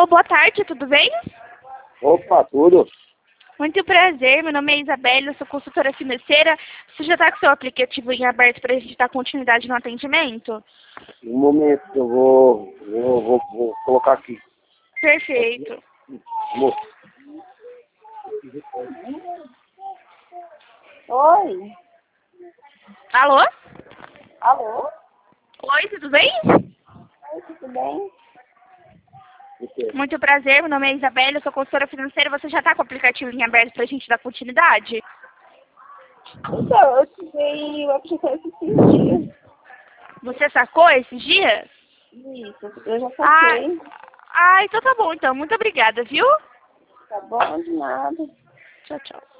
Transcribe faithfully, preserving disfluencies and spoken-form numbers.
Alô, boa tarde, tudo bem? Opa, tudo? Muito prazer, meu nome é Isabelle, eu sou consultora financeira. Você já está com o seu aplicativo em aberto para a gente dar continuidade no atendimento? Um momento, eu vou, vou, vou, vou colocar aqui. Perfeito. Moço. Oi. Alô? Alô? Oi, tudo bem? Oi, tudo bem? Muito prazer, meu nome é Isabelle, eu sou consultora financeira. Você já está com o aplicativo em aberto para a gente dar continuidade? Então, eu tirei o aplicativo esses dias. Você sacou esses dias? Isso, eu já Ah, saquei. ah, então tá bom, então. Muito obrigada, viu? Tá bom, de nada. Tchau, tchau.